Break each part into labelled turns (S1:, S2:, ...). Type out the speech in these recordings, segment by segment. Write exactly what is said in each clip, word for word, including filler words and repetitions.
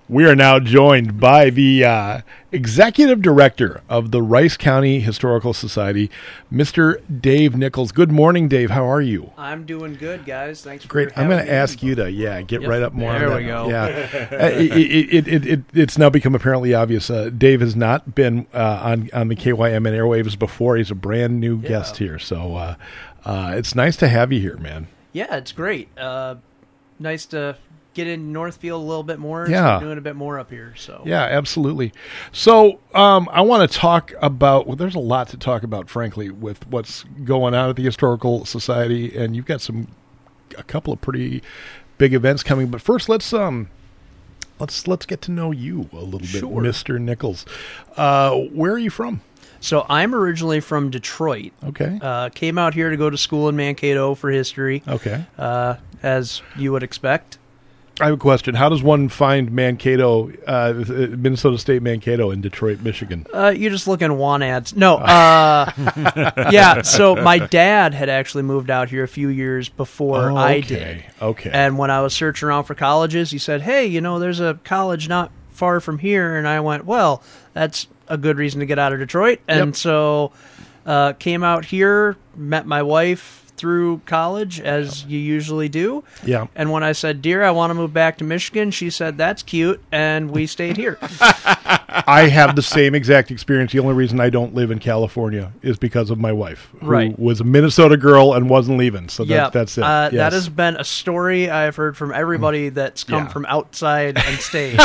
S1: We are now joined by the uh, Executive Director of the Rice County Historical Society, Mister Dave Nichols. Good morning, Dave. How are you?
S2: I'm doing good, guys. Thanks for
S1: Great.
S2: having
S1: I'm going to
S2: me.
S1: ask you to, yeah, get
S2: Yep.
S1: right up more
S2: There
S1: on
S2: we
S1: that.
S2: go.
S1: Yeah. uh, it, it, it, it, it's now become apparently obvious. Uh, Dave has not been uh, on, on the K Y M N airwaves before. He's a brand new
S2: Yeah.
S1: guest here. So uh, uh, it's nice to have you here, man.
S2: Yeah, it's great. Uh, nice to get in Northfield a little bit more. and
S1: Yeah.
S2: start doing a bit more up here. So
S1: Yeah, absolutely. So um, I want to talk about, well, there's a lot to talk about, frankly, with what's going on at the Historical Society, and you've got some, a couple of pretty big events coming. But first, let's um, let's let's get to know you a little bit,
S2: Sure.
S1: Mister Nichols. Uh, where are you from?
S2: So I'm originally from Detroit.
S1: Okay.
S2: Uh, came out here to go to school in Mankato for history,
S1: Okay.
S2: uh, as you would expect.
S1: I have a question. How does one find Mankato, uh, Minnesota State Mankato in Detroit, Michigan?
S2: Uh, you just look in want ads. No, uh, yeah. So my dad had actually moved out here a few years before
S1: Oh,
S2: I
S1: okay.
S2: did.
S1: Okay.
S2: And when I was searching around for colleges, he said, "Hey, you know, there's a college not far from here." And I went, "Well, that's a good reason to get out of Detroit." And
S1: Yep.
S2: so uh, came out here, met my wife through college, as you usually do.
S1: Yeah.
S2: And when I said, "Dear, I want to move back to Michigan," she said, "That's cute," and we stayed here.
S1: I have the same exact experience. The only reason I don't live in California is because of my wife, who
S2: Right.
S1: was a Minnesota girl and wasn't leaving. So that,
S2: Yeah,
S1: that's it.
S2: Uh,
S1: Yes.
S2: That has been a story I've heard from everybody that's come
S1: Yeah.
S2: from outside and stayed.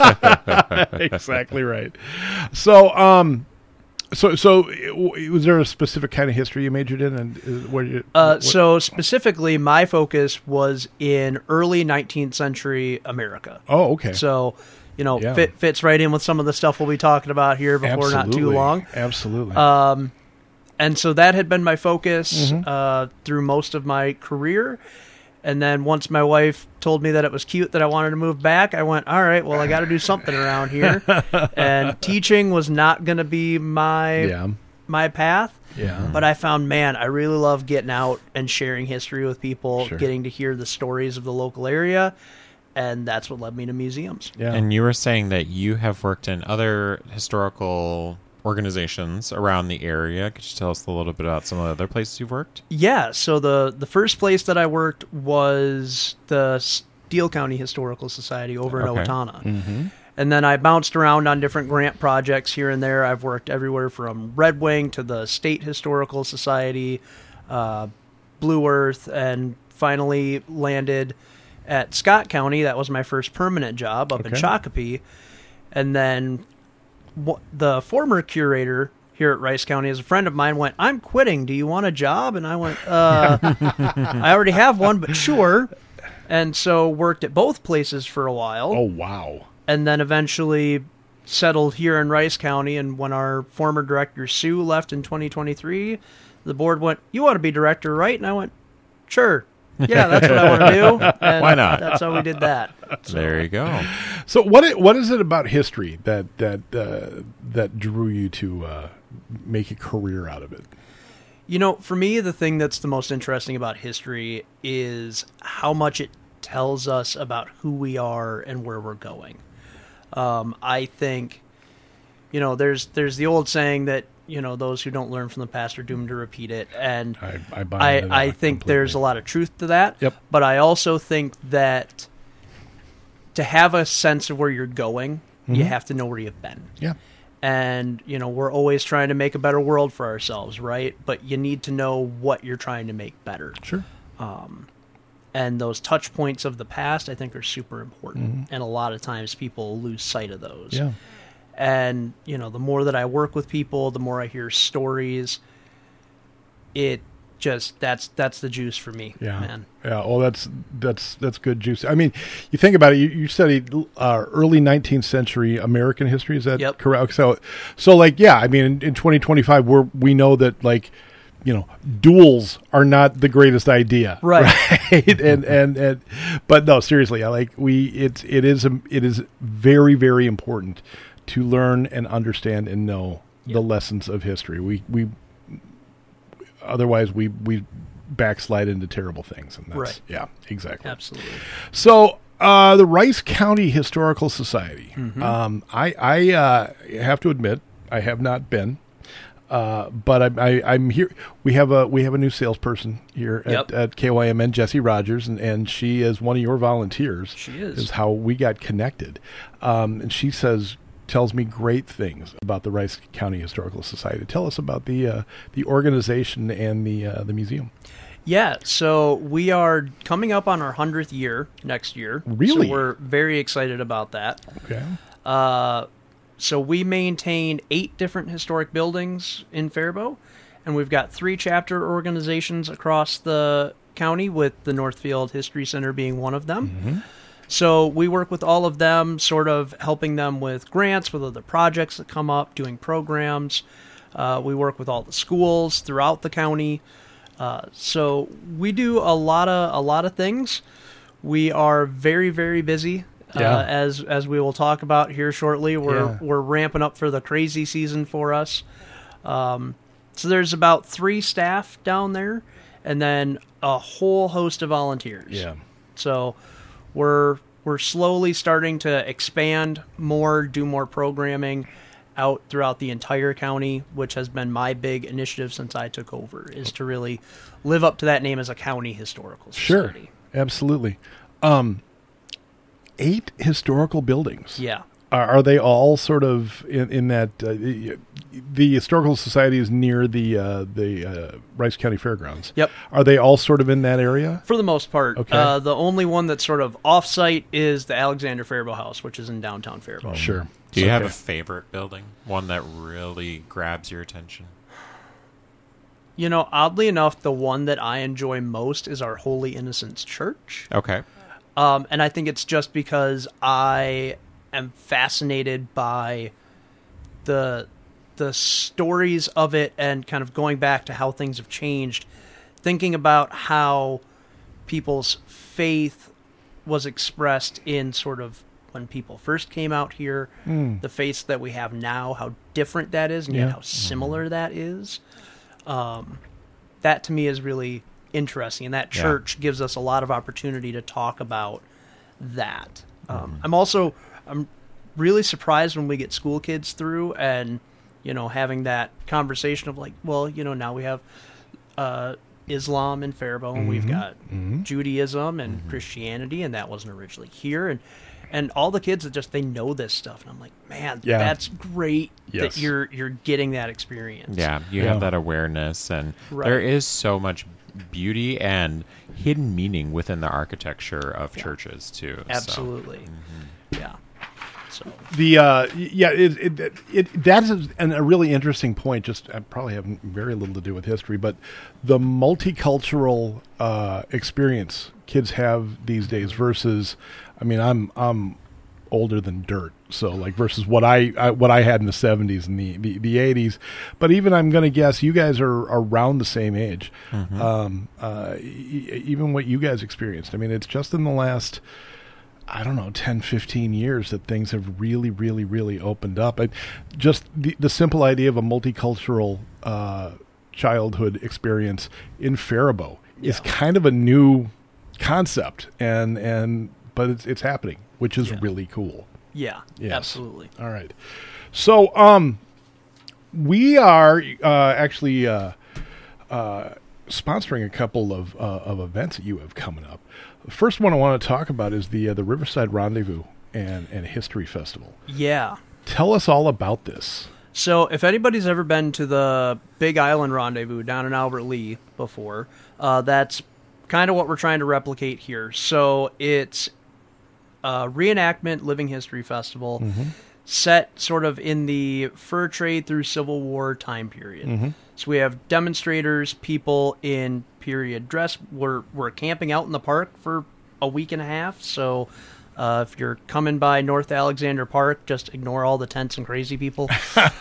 S1: exactly right. So, um, so, so, w- was there a specific kind of history you majored in, and uh, what? You,
S2: Uh,
S1: what-
S2: so specifically, my focus was in early nineteenth century America.
S1: oh, okay.
S2: So, you know,
S1: Yeah.
S2: fit, fits right in with some of the stuff we'll be talking about here before not too
S1: Absolutely.
S2: long.
S1: Absolutely.
S2: Um, and so that had been my focus
S1: Mhm.
S2: uh, through most of my career. And then once my wife told me that it was cute that I wanted to move back, I went, all right, well, I got to do something around here. And teaching was not going to be my
S1: yeah.
S2: my path.
S1: Yeah.
S2: But I found, man, I really love getting out and sharing history with people,
S1: Sure.
S2: getting to hear the stories of the local area. And that's what led me to museums.
S1: Yeah.
S3: And you were saying that you have worked in other historical organizations around the area. Could you tell us a little bit about some of the other places you've worked?
S2: Yeah, so the, the first place that I worked was the Steele County Historical Society over in
S3: Okay.
S2: Owatonna.
S1: mm-hmm.
S2: And then I bounced around on different grant projects here and there. I've worked everywhere from Red Wing to the State Historical Society, uh, Blue Earth, and finally landed at Scott County. That was my first permanent job up in
S1: Okay.
S2: Shakopee. And then wh- the former curator here at Rice County, as a friend of mine, went, "I'm quitting. Do you want a job?" And I went, uh, I already have one, but sure. And so worked at both places for a while.
S1: Oh, wow.
S2: And then eventually settled here in Rice County. And when our former director, Sue, left in twenty twenty-three, the board went, "You want to be director, right?" And I went, "Sure. Yeah, that's what I want to do." And
S3: Why not?
S2: That's how we did that. So,
S3: There you go.
S1: So, what i- what is it about history that that uh, that drew you to uh, make a career out of it?
S2: You know, for me, the thing that's the most interesting about history is how much it tells us about who we are and where we're going. Um, I think, you know, there's there's the old saying that, you know, those who don't learn from the past are doomed to repeat it. And
S1: I I, buy
S2: I,
S1: into that
S2: I think there's a
S1: completely.
S2: lot of truth to that.
S1: Yep.
S2: But I also think that to have a sense of where you're going, you
S1: Mhm.
S2: have to know where you've been.
S1: Yeah.
S2: And, you know, we're always trying to make a better world for ourselves, right? But you need to know what you're trying to make better.
S1: Sure.
S2: Um, and those touch points of the past, I think, are super important.
S1: Mhm.
S2: And a lot of times people lose sight of those.
S1: Yeah.
S2: And, you know, the more that I work with people, the more I hear stories, it just, that's that's the juice for me,
S1: Yeah.
S2: man.
S1: Yeah. Oh, that's that's that's good juice. I mean, you think about it. You, you studied uh, early nineteenth century American history. Is that
S2: Yep.
S1: correct? So, so like, yeah. I mean, in, in twenty twenty-five, we're we know that like, you know, duels are not the greatest idea,
S2: Right.
S1: right? and, and and but no, seriously, I like we. It's it is um, it is very very important to learn and understand and know the
S2: Yep.
S1: lessons of history. We we otherwise we we backslide into terrible things, and that's
S2: Right.
S1: yeah, exactly.
S2: Absolutely.
S1: So Uh, the Rice County Historical Society. Um, I, I uh, have to admit, I have not been, uh, but I, I, I'm here. We have a we have a new salesperson here at,
S2: Yep.
S1: at K Y M N, Jessie Rogers, and, and she is one of your volunteers.
S2: She is.
S1: Is how we got connected, um, and she says tells me great things about the Rice County Historical Society. Tell us about the uh, the organization and the uh, the museum.
S2: Yeah, so we are coming up on our hundredth year next year.
S1: Really?
S2: So we're very excited about that.
S1: Okay.
S2: Uh, so we maintain eight different historic buildings in Faribault, and we've got three chapter organizations across the county, with the Northfield History Center being one of them. So we work with all of them, sort of helping them with grants, with other projects that come up, doing programs. Uh, we work with all the schools throughout the county. Uh, so we do a lot of a lot of things. We are very very busy,
S1: Yeah.
S2: uh, as as we will talk about here shortly. We're
S1: Yeah.
S2: we're ramping up for the crazy season for us. Um, so there's about three staff down there, and then a whole host of volunteers.
S1: Yeah.
S2: So we're we're slowly starting to expand more, do more programming out throughout the entire county, which has been my big initiative since I took over, is to really live up to that name as a county historical
S1: Sure.
S2: society.
S1: Absolutely. Um, eight historical buildings.
S2: Yeah.
S1: Are, are they all sort of in, in that uh, the, the historical society is near the uh, the uh, Rice County Fairgrounds?
S2: Yep.
S1: Are they all sort of in that area?
S2: For the most part.
S1: Okay.
S2: Uh, the only one that's sort of off-site is the Alexander Faribault House, which is in downtown Faribault.
S1: Sure.
S3: Do you have a
S1: Okay.
S3: favorite building? One that really grabs your attention?
S2: You know, oddly enough, the one that I enjoy most is our Holy Innocents Church.
S3: Okay.
S2: Um, and I think it's just because I am fascinated by the the stories of it, and kind of going back to how things have changed, thinking about how people's faith was expressed in sort of when people first came out here,
S1: Mm.
S2: the faith that we have now, how different that is, and yet
S1: Yeah.
S2: how similar that is. Um, that to me is really interesting, and that
S3: Yeah.
S2: church gives us a lot of opportunity to talk about that. Um,
S3: Mm-hmm.
S2: I'm also I'm really surprised when we get school kids through, and you know, having that conversation of like, well, you know, now we have uh, Islam in Faribault, and we've got
S1: Mhm.
S2: Judaism and
S3: Mm-hmm.
S2: Christianity, and that wasn't originally here, and and all the kids that just they know this stuff, and I'm like, man,
S1: Yeah.
S2: that's great
S1: Yes.
S2: that you're you're getting that experience.
S3: Yeah, you
S1: Yeah.
S3: have that awareness, and
S2: Right.
S3: there is so much beauty and hidden meaning within the architecture of
S2: Yeah.
S3: churches too. so-
S2: Absolutely. Yeah. So
S1: The uh, y- yeah, it, it, it, it that is an, a really interesting point. Just I probably have very little to do with history, but the multicultural uh, experience kids have these days versus, I mean, I'm I'm older than dirt, so like versus what I, I what I had in the seventies and the, the, the eighties. But even I'm going to guess you guys are around the same age. Um, uh, e- even what you guys experienced. I mean, it's just in the last, I don't know, ten, fifteen years that things have really, really, really opened up. I, just the, the simple idea of a multicultural uh, childhood experience in Faribault is
S2: Yeah.
S1: kind of a new concept, and and but it's it's happening, which is
S2: Yeah.
S1: really cool.
S2: yeah,
S1: Yes.
S2: absolutely.
S1: All right, so um, we are uh, actually uh, uh, sponsoring a couple of uh, of events that you have coming up. The first one I want to talk about is the uh, the Riverside Rendezvous and and History Festival.
S2: Yeah.
S1: Tell us all about this.
S2: So, if anybody's ever been to the Big Island Rendezvous down in Albert Lee before, uh, that's kind of what we're trying to replicate here. So, it's a reenactment living history festival set sort of in the fur trade through Civil War time period. So, we have demonstrators, people in period dress. We're, we're camping out in the park for a week and a half. So, Uh, if you're coming by North Alexander Park, just ignore all the tents and crazy people.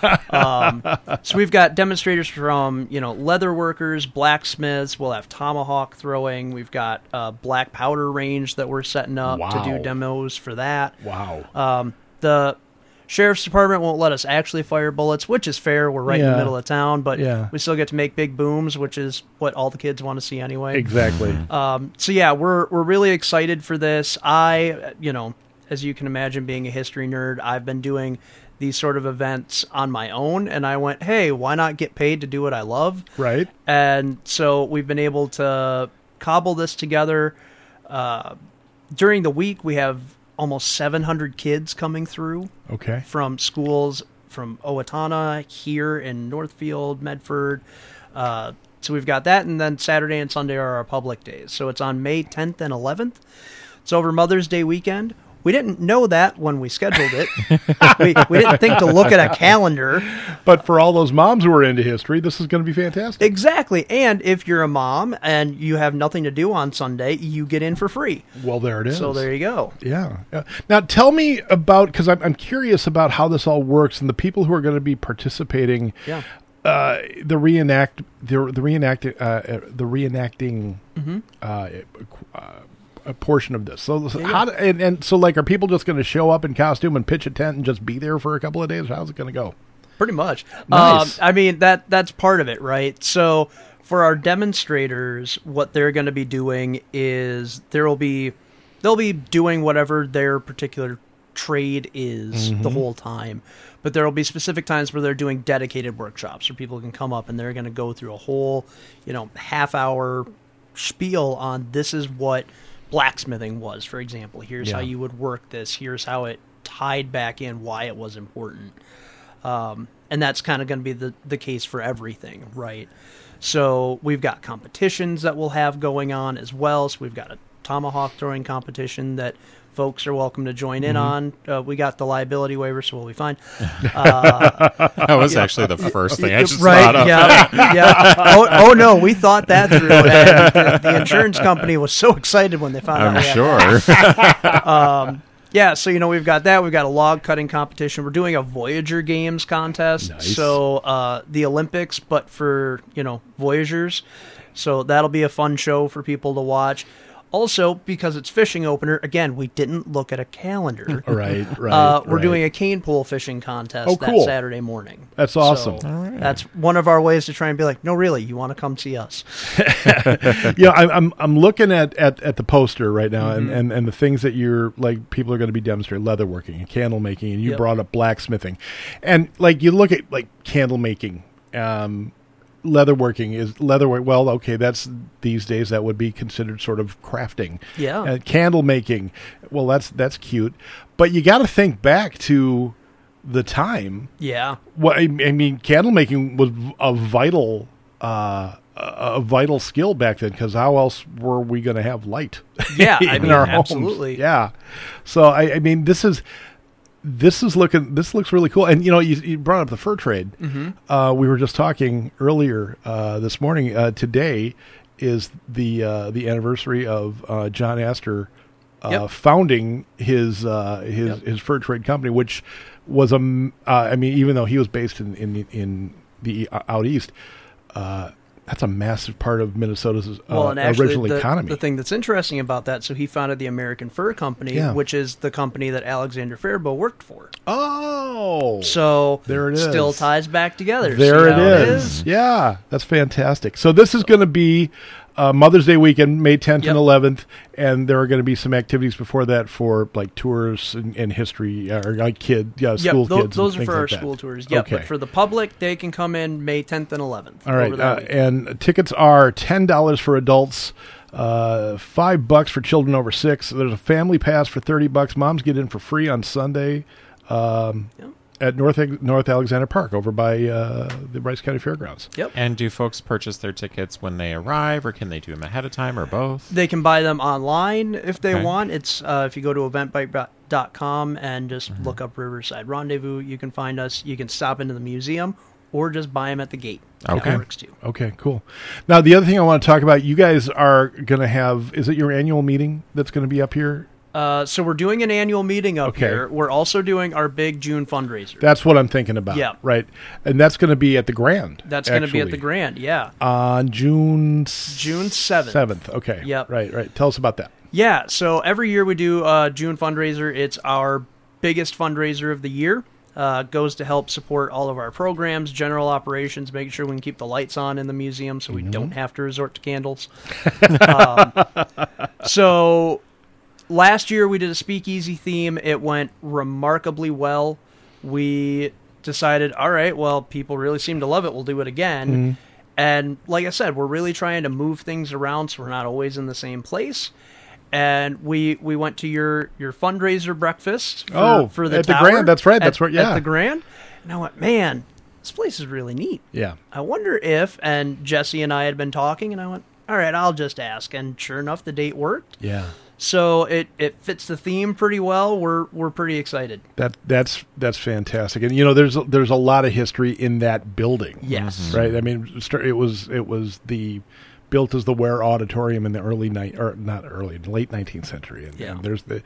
S2: um, so we've got demonstrators from, you know, leather workers, blacksmiths. We'll have tomahawk throwing. We've got a black powder range that we're setting up to
S1: Wow.
S2: do demos for that.
S1: Wow.
S2: Um, the Sheriff's Department won't let us actually fire bullets, which is fair. We're right in
S1: Yeah.
S2: the middle of town, but
S1: Yeah.
S2: we still get to make big booms, which is what all the kids want to see anyway.
S1: Exactly.
S2: Um, so yeah, we're we're really excited for this. I, you know, as you can imagine, being a history nerd, I've been doing these sort of events on my own, and I went, hey, why not get paid to do what I love?
S1: Right.
S2: And so we've been able to cobble this together. Uh, during the week, we have almost seven hundred kids coming through
S1: Okay.
S2: from schools from Owatonna, here in Northfield, Medford. Uh, so we've got that, and then Saturday and Sunday are our public days. So it's on May tenth and eleventh. It's over Mother's Day weekend. We didn't know that when we scheduled it. we, we didn't think to look at a calendar.
S1: But for all those moms who are into history, this is going to be fantastic.
S2: Exactly. And if you're a mom and you have nothing to do on Sunday, you get in for free.
S1: Well, there it is.
S2: So there you go.
S1: Yeah. yeah. Now, tell me about, because I'm, I'm curious about how this all works and the people who are going to be participating.
S2: Yeah.
S1: Uh, the reenact, the the reenact, uh, the reenacting,
S2: Mm-hmm.
S1: uh, uh, a portion of this. So, so
S2: Yeah,
S1: how do, and, and so like, are people just going to show up in costume and pitch a tent and just be there for a couple of days? How's it going to go?
S2: Pretty much.
S1: Nice.
S2: Um, I mean, that that's part of it, right? So for our demonstrators, what they're going to be doing is there will be they'll be doing whatever their particular trade is the whole time. But there will be specific times where they're doing dedicated workshops where people can come up and they're going to go through a whole, you know, half hour spiel on this is what blacksmithing was, for example. Here's
S1: Yeah.
S2: how you would work this. Here's how it tied back in, why it was important. Um, and that's kind of going to be the, the case for everything, right? So we've got competitions that we'll have going on as well. So we've got a tomahawk throwing competition that folks are welcome to join in on. Uh, we got the liability waiver, so we'll be fine. Uh,
S3: That was actually the first thing I just
S2: right?
S3: thought of.
S2: Yeah, yeah. Oh, oh no, we thought that through. And the, the insurance company was so excited when they found out.
S3: I'm
S2: we had
S3: sure.
S2: um, yeah, so, you know, we've got that. We've got a log cutting competition. We're doing a Voyager Games contest.
S1: Nice.
S2: So uh, the Olympics, but for, you know, Voyagers. So that'll be a fun show for people to watch. Also, because it's fishing opener, again, we didn't look at a calendar.
S1: Right, right.
S2: Uh, we're
S1: right.
S2: doing a cane pole fishing contest
S1: Oh, cool.
S2: that Saturday morning.
S1: That's awesome.
S2: So that's one of our ways to try and be like, no, really, you want to come see us?
S1: Yeah, I'm I'm I'm looking at, at, at the poster right now,
S2: Mm-hmm.
S1: and, and, and the things that you're like people are going to be demonstrating: leatherworking and candle making, and you
S2: Yep.
S1: brought up blacksmithing, and like you look at like candle making, um, leatherworking is leatherwork. Well, okay, that's these days that would be considered sort of crafting.
S2: Yeah.
S1: uh, candle making. Well, that's that's cute, but you got to think back to the time.
S2: Yeah.
S1: Well, I, I mean, candle making was a vital, uh, a, a vital skill back then. Because how else were we going to have light?
S2: Yeah,
S1: in
S2: I mean,
S1: our homes?
S2: absolutely.
S1: Yeah. So I, I mean, this is this is looking. This looks really cool. And you know, you, you brought up the fur trade.
S2: Mm-hmm.
S1: Uh, we were just talking earlier uh, this morning. Uh, today is the uh, the anniversary of uh, John Astor uh,
S2: Yep.
S1: founding his uh, his
S2: Yep.
S1: his fur trade company, which was a. m- Uh, I mean, even though he was based in in in the uh, out east, uh, that's a massive part of Minnesota's uh,
S2: Well, and actually,
S1: original
S2: the,
S1: economy.
S2: the thing that's interesting about that, so he founded the American Fur Company,
S1: Yeah.
S2: which is the company that Alexander Faribault worked for.
S1: oh,
S2: So
S1: There it is.
S2: still ties back together.
S1: there
S2: See
S1: it
S2: how
S1: is. Yeah, that's fantastic. So this is going to be uh, Mother's Day weekend, May tenth
S2: Yep.
S1: and eleventh, and there are going to be some activities before that for like tours and, and history, uh, or like kid, yeah,
S2: Yep,
S1: school
S2: tho-
S1: kids.
S2: those
S1: and
S2: are
S1: things
S2: for our
S1: like that.
S2: school tours. Yep,
S1: Okay.
S2: but for the public, they can come in May tenth and eleventh.
S1: All right,
S2: over that
S1: uh,
S2: week.
S1: and tickets are ten dollars for adults, uh, five bucks for children over six. There's a family pass for thirty bucks. Moms get in for free on Sunday um,
S2: Yep.
S1: at North North Alexander Park over by uh, the Bryce County Fairgrounds.
S2: Yep.
S3: And do folks purchase their tickets when they arrive, or can they do them ahead of time, or both?
S2: They can buy them online if they
S3: Okay.
S2: want. It's uh, if you go to eventbrite dot com and just
S1: Mm-hmm.
S2: look up Riverside Rendezvous, you can find us. You can stop into the museum or just buy them at the gate.
S3: Okay.
S2: That works too.
S1: Okay, cool. Now, the other thing I want to talk about, you guys are going to have, is it your annual meeting that's going to be up here?
S2: Uh, so we're doing an annual meeting up
S1: Okay.
S2: here. We're also doing our big June fundraiser.
S1: That's what I'm thinking about.
S2: Yeah.
S1: Right. And that's going to be at the Grand.
S2: That's going to be at the
S1: actually.
S2: Grand, yeah.
S1: On June... s-
S2: June seventh.
S1: seventh, okay.
S2: Yep.
S1: Right, right. Tell us about that.
S2: Yeah, so every year we do a June fundraiser. It's our biggest fundraiser of the year. uh, goes to help support all of our programs, general operations, making sure we can keep the lights on in the museum so we
S1: Mm-hmm.
S2: don't have to resort to candles. um, so last year we did a speakeasy theme. It went remarkably well. We decided, all right, well, people really seem to love it. We'll do it again.
S1: Mm-hmm.
S2: And like I said, we're really trying to move things around so we're not always in the same place. And we we went to your, your fundraiser breakfast for,
S1: Oh,
S2: for the
S1: at the
S2: tower.
S1: Grand. That's right.
S2: At-
S1: That's right, yeah.
S2: At the Grand. And I went, man, this place is really neat.
S1: Yeah.
S2: I wonder if, and Jesse and I had been talking, and I went, all right, I'll just ask. And sure enough, the date worked.
S1: Yeah.
S2: So it, it fits the theme pretty well. We're we're pretty excited.
S1: That that's that's fantastic, and you know, there's there's a lot of history in that building.
S2: Yes.
S1: Right. I mean, it was it was the built as the Ware Auditorium in the early night or not early late nineteenth century, and,
S2: Yeah.
S1: and there's the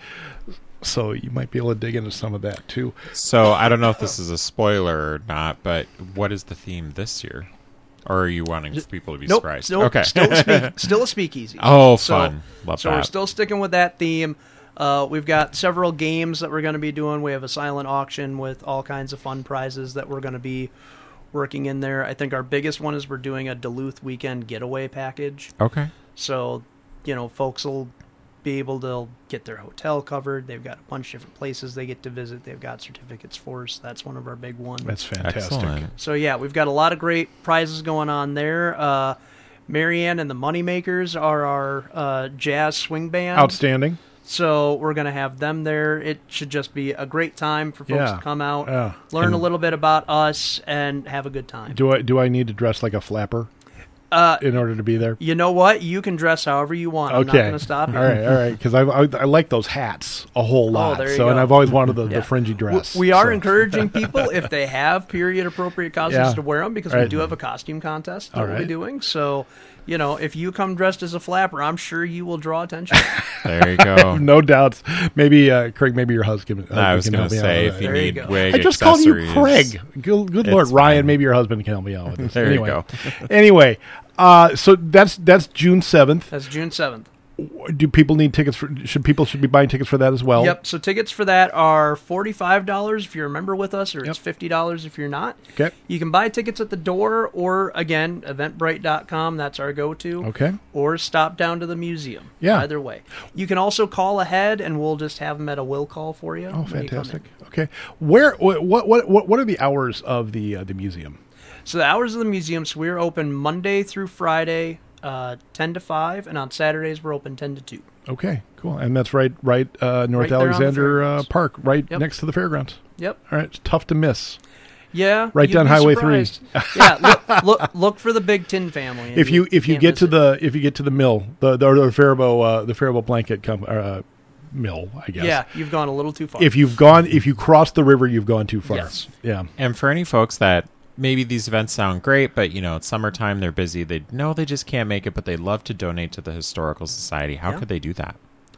S1: so you might be able to dig into some of that too.
S3: So I don't know if this is a spoiler or not, but what is the theme this year? Or are you wanting people to be
S2: Nope.
S3: surprised?
S2: Still,
S3: okay.
S2: still, a speak, still a speakeasy.
S3: Oh,
S2: So-
S3: fun. Love
S2: so
S3: that.
S2: we're still sticking with that theme. Uh, we've got several games that we're going to be doing. We have a silent auction with all kinds of fun prizes that we're going to be working in there. I think our biggest one is we're doing a Duluth weekend getaway package.
S3: Okay.
S2: So, you know, folks will be able to get their hotel covered. They've got a bunch of different places they get to visit. They've got certificates for us. That's one of our big ones.
S1: That's fantastic.
S3: Excellent.
S2: So, yeah, we've got a lot of great prizes going on there. Uh, Marianne and the Moneymakers are our uh, jazz swing band.
S1: Outstanding.
S2: So we're going to have them there. It should just be a great time for folks
S1: Yeah.
S2: to come out,
S1: Yeah.
S2: learn a little bit about us, and have a good time.
S1: Do I do I need to dress like a flapper
S2: Uh,
S1: in order to be there?
S2: you know what? You can dress however you want. I'm not
S1: Okay.
S2: going to stop you.
S1: All right, all right. Because I, I I like those hats a whole lot.
S2: there you
S1: so and
S2: go.
S1: I've always wanted the,
S2: Yeah.
S1: the fringy dress.
S2: We are
S1: so.
S2: encouraging people, if they have period-appropriate costumes,
S1: Yeah.
S2: to wear them, because we
S1: Right.
S2: do have a costume contest that
S1: All
S2: we'll be
S1: right.
S2: doing. So, you know, if you come dressed as a flapper, I'm sure you will draw attention.
S3: There you go.
S1: No doubts. Maybe uh, Craig. Maybe your husband.
S3: I
S1: husband
S3: was
S1: can
S3: going
S1: help
S3: to
S1: me out
S3: say,
S1: with
S3: if
S1: that.
S3: you
S2: There you
S3: need
S2: go.
S3: wig
S1: I just called you
S3: accessories-
S1: Craig. Good, good
S3: It's
S1: Lord, Ryan.
S3: fine.
S1: Maybe your husband can help me out with this.
S3: There you
S1: anyway.
S3: go.
S1: anyway, uh, so that's that's June seventh.
S2: That's June seventh.
S1: Do people need tickets for? Should people should be buying tickets for that as well?
S2: Yep. So tickets for that are forty-five dollars if you're a member with us, or
S1: Yep.
S2: it's fifty dollars if you're not.
S1: Okay.
S2: You can buy tickets at the door, or again, eventbrite dot com. That's our go-to.
S1: Okay.
S2: Or stop down to the museum.
S1: Yeah.
S2: Either way. You can also call ahead, and we'll just have them at a will call for you.
S1: Oh,
S2: when you come in.
S1: fantastic. Okay. Where? What? What? What? What are the hours of the uh, the museum?
S2: So the hours of the museum, so we're open Monday through Friday, uh, ten to five, and on Saturdays we're open ten to two.
S1: Okay. Cool. And that's right. Right. Uh, North
S2: Right there on the
S1: Alexander uh,
S2: fairgrounds.
S1: Park. Right
S2: Yep.
S1: next to the fairgrounds.
S2: Yep.
S1: All right. It's tough to miss.
S2: Yeah.
S1: Right
S2: you'd
S1: down
S2: be
S1: Highway three.
S2: surprised. yeah. Look, look, look for the Big Tin family. and
S1: If you if you
S2: can't
S1: get
S2: miss
S1: to
S2: it.
S1: the if you get to the mill the the, the Faribault uh, the Faribault blanket com- uh, mill, I guess.
S2: Yeah, you've gone a little too far.
S1: If you've gone if you cross the river, you've gone too far.
S2: Yes.
S1: Yeah.
S3: And for any folks that maybe these events sound great, but you know it's summertime, they're busy, they know they just can't make it, but they love to donate to the Historical Society. How
S2: Yeah.
S3: could they do that?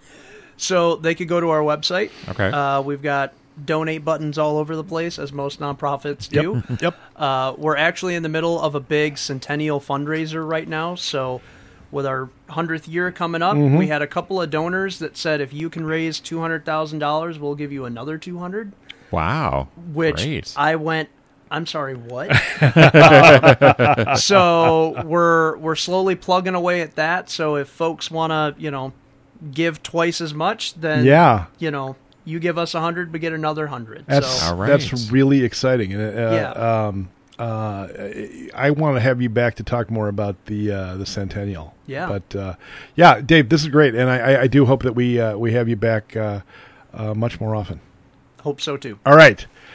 S2: So they could go to our website.
S3: Okay.
S2: Uh, we've got donate buttons all over the place, as most nonprofits do.
S1: Yep. Yep.
S2: Uh, we're actually in the middle of a big centennial fundraiser right now. So with our hundredth year coming up,
S1: Mm-hmm.
S2: we had a couple of donors that said, if you can raise two hundred thousand dollars, we'll give you another two hundred dollars.
S3: Wow.
S2: Which
S3: Great.
S2: I went, I'm sorry, what? Um, so we're we're slowly plugging away at that. So if folks want to, you know, give twice as much, then
S1: Yeah.
S2: you know, you give us a hundred, we get another hundred.
S1: That's
S2: So
S3: All right.
S1: that's really exciting. And uh,
S2: Yeah.
S1: um, uh, I want to have you back to talk more about the uh, the centennial.
S2: Yeah.
S1: But uh, yeah, Dave, this is great, and I, I, I do hope that we uh, we have you back uh, uh, much more often.
S2: hope so too.
S1: All right.